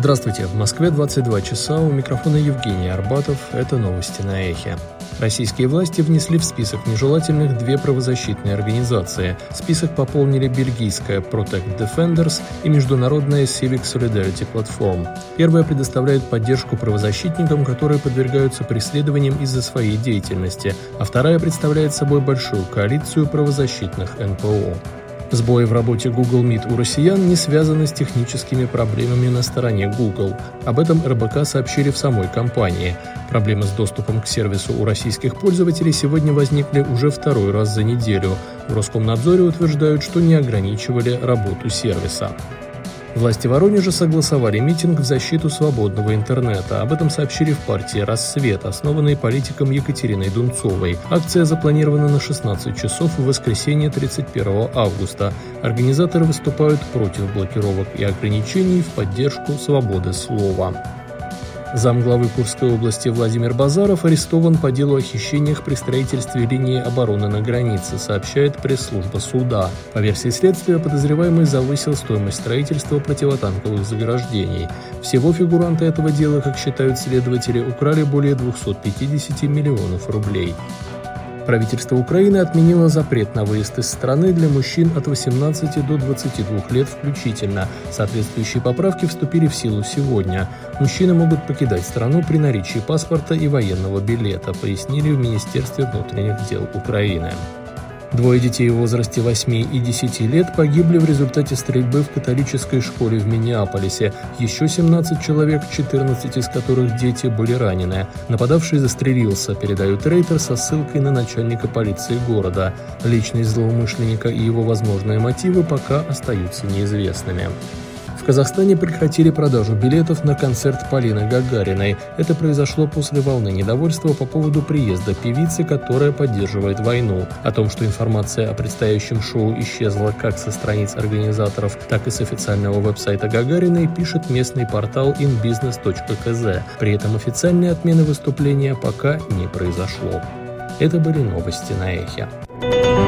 Здравствуйте, в Москве 22 часа, у микрофона Евгений Арбатов, это новости на Эхе. Российские власти внесли в список нежелательных две правозащитные организации. Список пополнили бельгийская Protect Defenders и международная Civic Solidarity Platform. Первая предоставляет поддержку правозащитникам, которые подвергаются преследованиям из-за своей деятельности, а вторая представляет собой большую коалицию правозащитных НПО. Сбои в работе Google Meet у россиян не связаны с техническими проблемами на стороне Google. Об этом РБК сообщили в самой компании. Проблемы с доступом к сервису у российских пользователей сегодня возникли уже второй раз за неделю. В Роскомнадзоре утверждают, что не ограничивали работу сервиса. Власти Воронежа согласовали митинг в защиту свободного интернета. Об этом сообщили в партии «Рассвет», основанной политиком Екатериной Дунцовой. Акция запланирована на 16 часов в воскресенье 31 августа. Организаторы выступают против блокировок и ограничений в поддержку свободы слова. Замглавы Курской области Владимир Базаров арестован по делу о хищениях при строительстве линии обороны на границе, сообщает пресс-служба суда. По версии следствия, подозреваемый завысил стоимость строительства противотанковых заграждений. Всего фигуранты этого дела, как считают следователи, украли более 250 миллионов рублей. Правительство Украины отменило запрет на выезд из страны для мужчин от 18 до 22 лет включительно. Соответствующие поправки вступили в силу сегодня. Мужчины могут покидать страну при наличии паспорта и военного билета, пояснили в Министерстве внутренних дел Украины. Двое детей в возрасте 8 и 10 лет погибли в результате стрельбы в католической школе в Миннеаполисе. Еще 17 человек, 14 из которых дети, были ранены. Нападавший застрелился, передают Рейтер со ссылкой на начальника полиции города. Личность злоумышленника и его возможные мотивы пока остаются неизвестными. В Казахстане прекратили продажу билетов на концерт Полины Гагариной. Это произошло после волны недовольства по поводу приезда певицы, которая поддерживает войну. О том, что информация о предстоящем шоу исчезла как со страниц организаторов, так и с официального веб-сайта Гагариной, пишет местный портал inbusiness.kz. При этом официальной отмены выступления пока не произошло. Это были новости на Эхе.